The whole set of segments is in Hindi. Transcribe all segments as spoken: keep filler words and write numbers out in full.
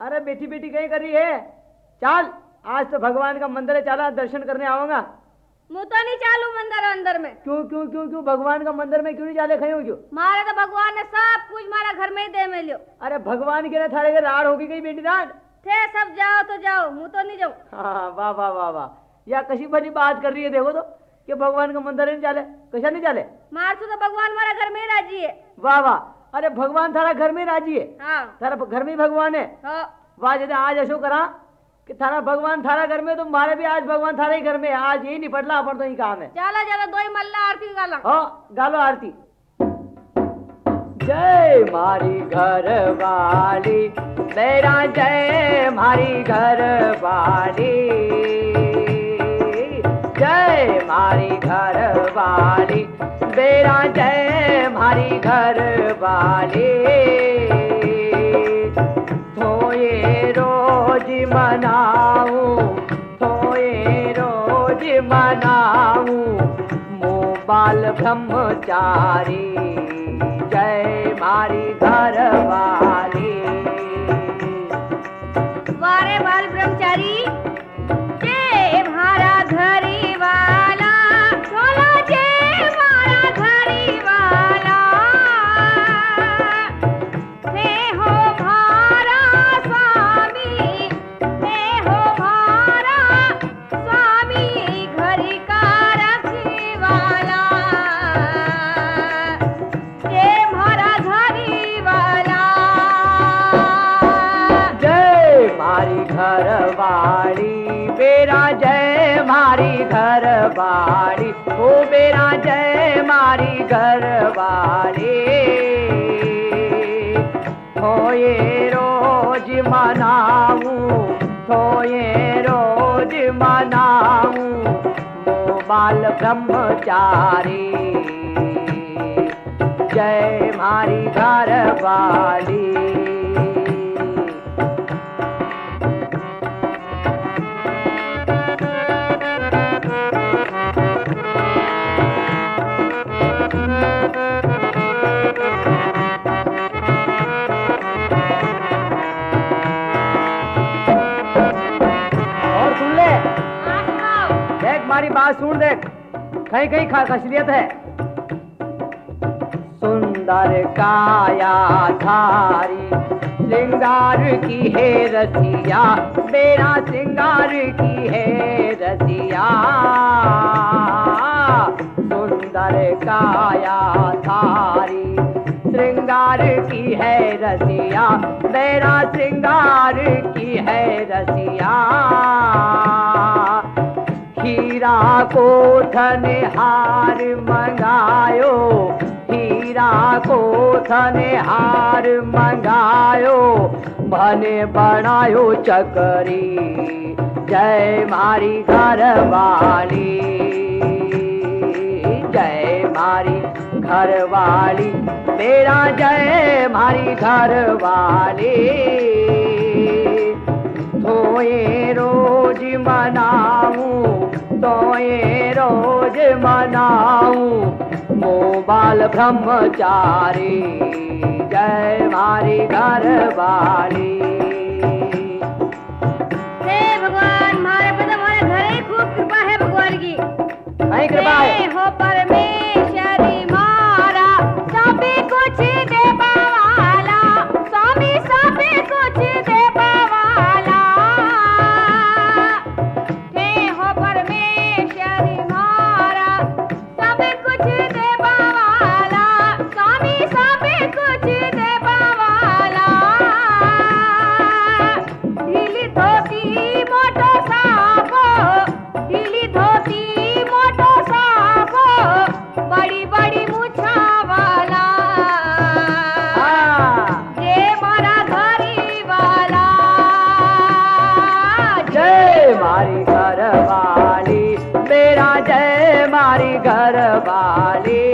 अरे बेटी बेटी कहीं कर रही है? चल आज तो भगवान का मंदिर है, चला दर्शन करने आऊंगा। मुँह तो नहीं चालू मंदिर अंदर में। क्यों क्यों क्यों क्यों भगवान का मंदिर में क्यों नहीं जाले? खई हो क्यों? मारे तो भगवान ने सब कुछ मारा घर में ही दे में लियो। अरे भगवान के ना थारे के राड होगी गई बेटी राड थे सब जाओ तो जाओ, मुँह तो नहीं जाऊँ। हाँ वाह वाह वाह वाह, या कशी भली बात कर रही है देखो तो कि भगवान का मंदिर नहीं जाले, कशा नहीं जाले? मार तो भगवान मारा घर में ही राजी है। वाह वाह, अरे भगवान थारा घर में राजी है? हाँ थारा घर में ही भगवान है? हाँ। वाह, जैसे आज ऐसो करा कि थारा भगवान थारा घर में, तो मारे भी आज भगवान थारे ही घर में है। आज यही निपटला अपन तो ही काम है। चला चला दो ही मल्ला आरती गाला। हाँ गालो आरती। जय मारी घर वाली मेरा, जय मारी घर वाली, जय मारी घर वाली मेरा, जय मारी घर वाली। थोए रोज मनाऊं, थोए रोज मनाऊं मोबाल ब्रह्मचारी, जय मारी घर वाली। वारे बाल ब्रह्मचारी, जय मारा घरी वाला, बोलो जय मारा घरी वाला। हे हो मारा स्वामी, हे हो मारा स्वामी घरी का रखी वाला, जय मारा घरी वाला। जय मारी घर वाली मेरा, जय मारी घर वाली, ओ मेरा जय मारी घर वाली। थोए रोज मनाऊं, थोए रोज मनाऊं मोबाल ब्रह्मचारी, जय मारी घर वाली। और सुन ले, देख मारी बात सुन, देख कहीं कहीं खासियत है। सुंदर काया धारी श्रृंगार की है रसिया, मेरा श्रृंगार की है रसिया। सुंदर काया धारी श्रृंगार की है रसिया, मेरा श्रृंगार की है रसिया। हीरा को धन हार मंगायो, हीरा को धन हार मंगायो, भने बनायो चकरी, जय मारी घर वाली, जय मारी घर वाली मेरा, जय मारी घर वाली। थोए रोज मनाऊं, तोए रोज मनाऊं मोबाल ब्रह्मचारी, जय मारी घर वाली। हे भगवान, मारे पे तो हमारे घर ही खूब कृपा है भगवान की। कहीं कृपा है? हो परमेश्वरी मारा सभी कुछ दे वाला, स्वामी सभी कुछ दे वाला। हे हो परमेश्वरी मारा सभी कुछ दे वाला, स्वामी सभी कुछ दे वाला। ढीली धोती मोटो साबो, ढीली धोती मोटो साबो, बड़ी बड़ी मुछा वाला, जय मारा घरी वाला। जय मारी घर वाली मेरा, जय मारी घर वाली।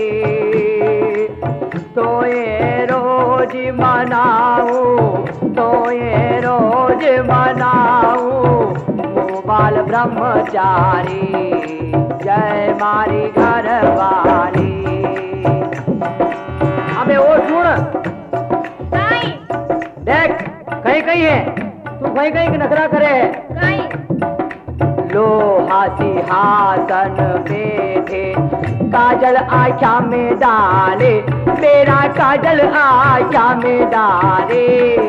तोए रोज मनाऊं, तोए रोज मनाऊं मोबाल ब्रह्मचारी, जय मारी घर वाली। अबे ओ सुन, नहीं देख कहीं कहीं है तू कहीं कहीं नखरा करे है। कहीं लोहा सिंहासन बैठे काजल आँखा में डाले, मेरा काजल आँखा में डाले।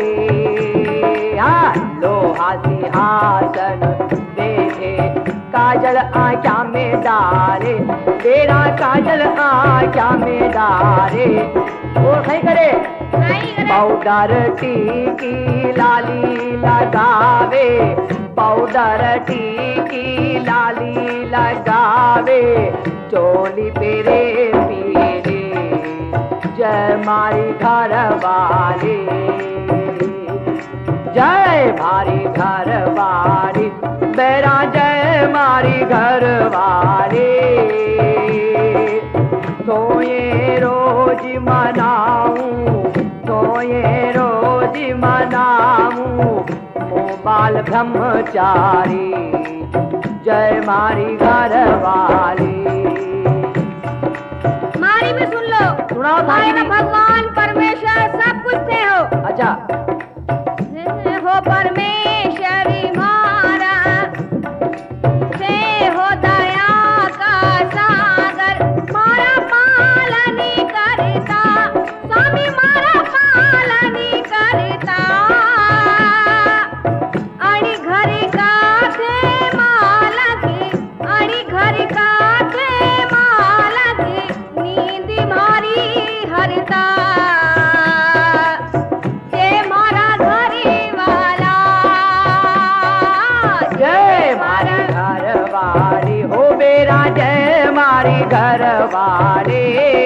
हाँ लोहा सिंहासन बैठे काजल आँखा में डाले, मेरा काजल आँखा में डाले। और कहीं करे कहीं करे पाउडर टीकी लाली लगावे, पाउडर टीकी लाली लगावे, चोली पेरे पीरे जय मारी घर वाली, जय मारी घर वाली, मेरा जय मारी घर वाली। तो ये रोज मनाऊं, तो ये रोज मनाऊं मोबाल ब्रह्मचारी, जय मारी घर वाली। मारी में सुन लो, सुनाओ मारी में ताकि भगवान परमेश्वर सब कुछ थे हो। अच्छा हो परमेश्वरी मारा, से हो दया का सागर, मारा पालनी करता, स्वामी मारा पालनी करता। आणि घरी काथे मालकी, आणि घरी काथे मालकी, नींदी मारी हरता, जय मारा घरी वाला, जय मारी घर वाली, हो मेरा जय मारी घर वाली।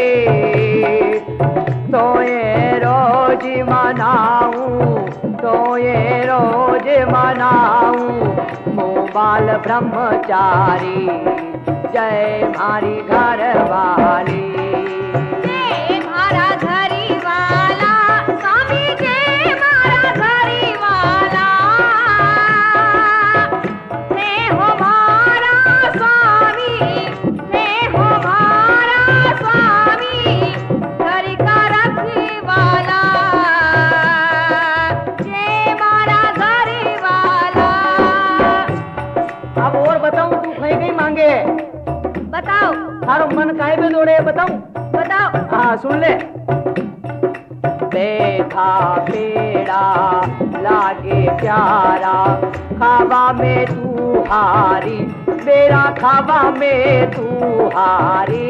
तो ये रोज मनाऊं, तो ये रोज मनाऊं मोबाल ब्रह्मचारी, जय मारी घर वाली। जय मारा घरी वाला, स्वामी जय मारा घरी वाला, से हो मारा स्वामी, से हो मारा स्वामी, घर का रखवाला, जय मारा घरी वाला। अब और बताऊं तू कहीं कहीं मांगे, बताओ थारो मन काहे में दौड़े बताऊं? बताओ हाँ सुन ले। बैठा पेड़ा लागे प्यारा, खावा में तू हारी, मेरा खावा में तू हारी।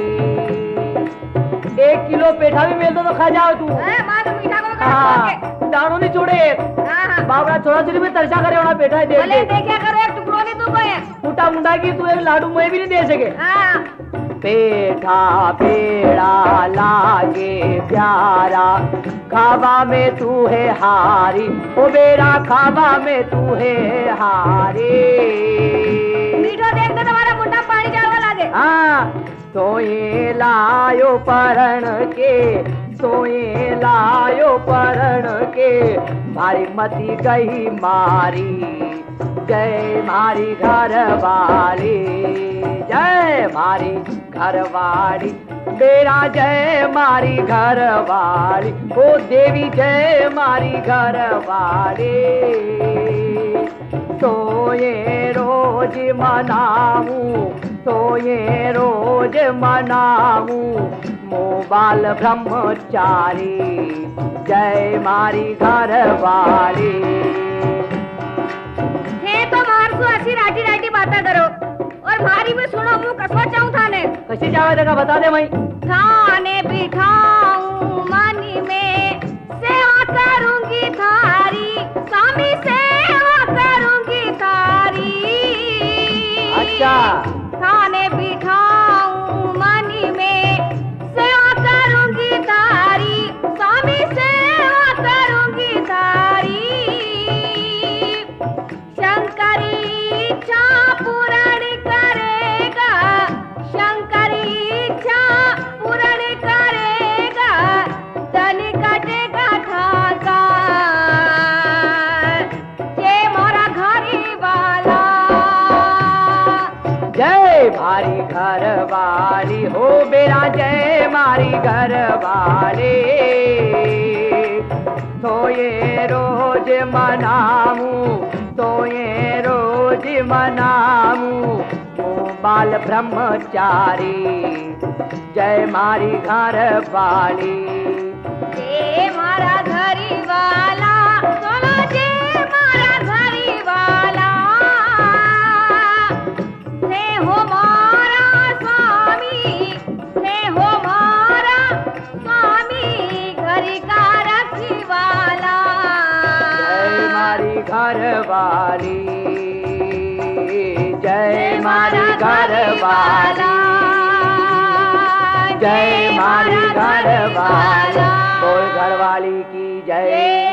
एक किलो पेठा भी मिल दो तो खा जाओ तू। ए, माँ तो मीठा को खा हाँ दानो नहीं छोड़े। हाँ हाँ बाबरा छोरा छोरी में तरसा करे होना पेठा है दे बोले दे। देखा करो एक टुकड़ो नहीं तू कोई मुंडा मुंडा की तू एक लाडू मुझे भी नहीं दे सके। हाँ पेठा पेड़ा लागे प्यारा, खावा में तू है हारी, ओ मेरा खावा में तू है हारी। मीठो देख तो तुम्हारा मुंडा पानी चालवा लागे। हाँ तो ये लायो परण के, तो ये लायो परण के, भारी मती गई मारी, जय मारी घर वाली, जय मारी घर वाली, मेरा जय मारी घर वाली, ओ देवी जय मारी घर वाली। तो ये रोज मनाऊं, तो ये रोज मनाऊं मोबाल ब्रह्मचारी, जय मारी घर वाली। हे तो मारसू ऐसी राटी राटी बातें करो और मारी में सुनो मुँह कसवा चाहूँ थाने। कशी जावे देखा बता दे मई। थाने बिठाऊं मनी में, सेवा करूंगी थारी, स्वामी सेवा करूंगी थारी। अच्छा थाने बिठाऊं मनी में, सेवा करूंगी थारी, स्वामी सेवा करूंगी थारी। शंकरी इच्छा पूर्ण करेगा, शंकरी इच्छा पूर्ण करेगा, धन कटेगा ठाका, ये मोरा घरी वाला। जय मारी घर वाली, हो मेरा जय मारी घर वाली। तो ये रोज मनाऊं तो ये रोज मनाऊं बाल ब्रह्मचारी जय मारी घर वाली जय मारा घरी वाला बोलो जय मारा घरी वाला हे हो मारा स्वामी हे हो मारा स्वामी घरी का रखवाला जय मारी घर वाली जय मारी घर वाली जय मारी घर वाला बोल घर वाली की जय।